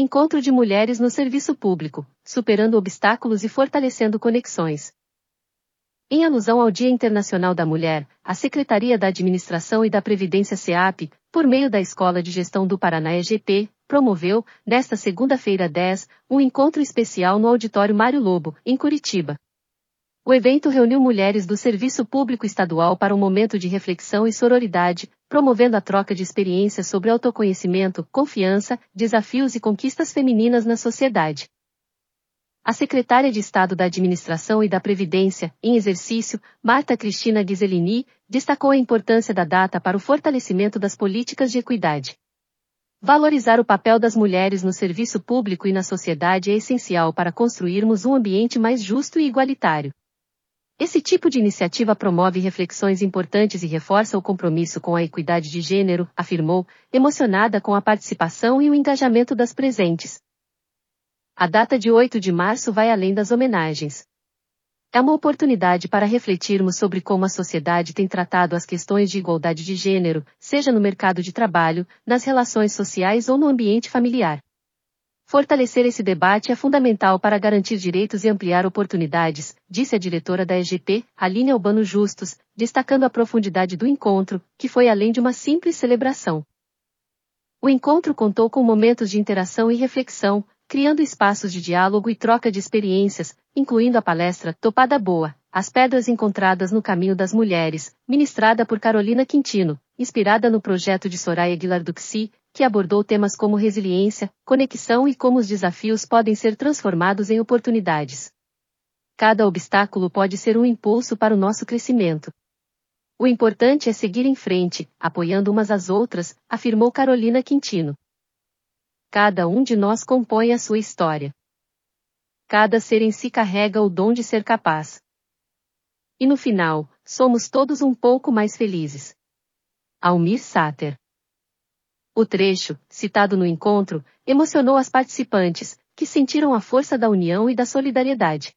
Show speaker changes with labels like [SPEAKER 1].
[SPEAKER 1] Encontro de mulheres no serviço público, superando obstáculos e fortalecendo conexões. Em alusão ao Dia Internacional da Mulher, a Secretaria da Administração e da Previdência SEAP, por meio da Escola de Gestão do Paraná EGP, promoveu, nesta segunda-feira 10, um encontro especial no Auditório Mário Lobo, em Curitiba. O evento reuniu mulheres do Serviço Público Estadual para um momento de reflexão e sororidade, promovendo a troca de experiências sobre autoconhecimento, confiança, desafios e conquistas femininas na sociedade. A secretária de Estado da Administração e da Previdência, em exercício, Marta Cristina Ghiselini, destacou a importância da data para o fortalecimento das políticas de equidade. Valorizar o papel das mulheres no serviço público e na sociedade é essencial para construirmos um ambiente mais justo e igualitário. Esse tipo de iniciativa promove reflexões importantes e reforça o compromisso com a equidade de gênero, afirmou, emocionada com a participação e o engajamento das presentes. A data de 8 de março vai além das homenagens. É uma oportunidade para refletirmos sobre como a sociedade tem tratado as questões de igualdade de gênero, seja no mercado de trabalho, nas relações sociais ou no ambiente familiar. Fortalecer esse debate é fundamental para garantir direitos e ampliar oportunidades, disse a diretora da EGP, Aline Albano Justus, destacando a profundidade do encontro, que foi além de uma simples celebração. O encontro contou com momentos de interação e reflexão, criando espaços de diálogo e troca de experiências, incluindo a palestra Topada Boa, As Pedras Encontradas no Caminho das Mulheres, ministrada por Carolina Quintino, inspirada no projeto de Soraya Aguilar Duxi, que abordou temas como resiliência, conexão e como os desafios podem ser transformados em oportunidades. Cada obstáculo pode ser um impulso para o nosso crescimento. O importante é seguir em frente, apoiando umas às outras, afirmou Carolina Quintino. Cada um de nós compõe a sua história. Cada ser em si carrega o dom de ser capaz. E no final, somos todos um pouco mais felizes. Almir Sater. O trecho, citado no encontro, emocionou as participantes, que sentiram a força da união e da solidariedade.